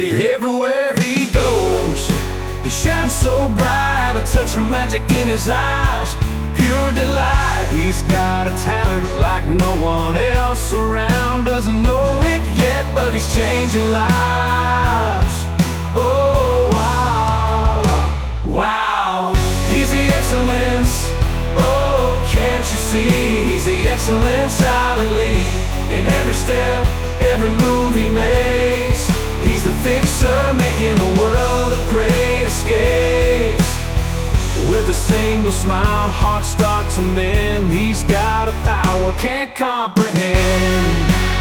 Everywhere he goes, he shines so bright, a touch of magic in his eyes, pure delight. He's got a talent like no one else around. Doesn't know it yet, but he's changing lives. Oh wow, wow. He's the excellence, oh can't you see? He's the excellence silently, in every step, every move he makes. He's the fixer, making a world of great escapes. With a single smile, hearts start to mend. He's got a power can't comprehend,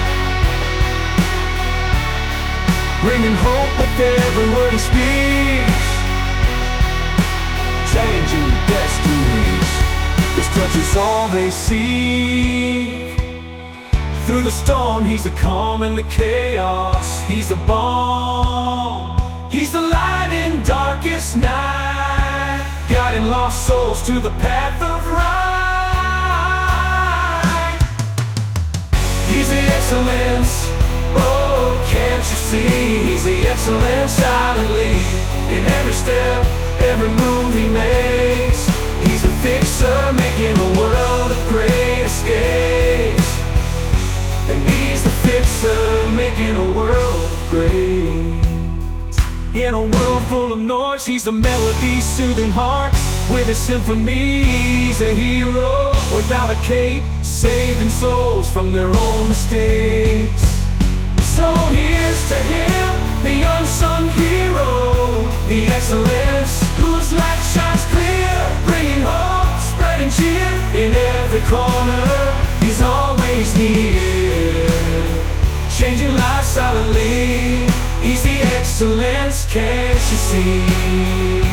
bringing hope with every word he speaks, changing destinies. His touch is all they see. Through the storm, he's the calm in the chaos. He's the balm, he's the light in darkest night, guiding lost souls to the path of right. He's the excellence, oh can't you see? He's the excellence silently, in every step, every move he makes. He's the fixer, making a world of great escapes. And he's the fixer, making a world of great. In a world full of noise, he's the melody soothing hearts. With his symphony, he's a hero without a cape, saving souls from their own mistakes. So here's to him, the unsung hero, the excellence whose light shines clear, bringing hope, spreading cheer. In every corner, he's always near, changing lives silently. He's the excellence, can't you see?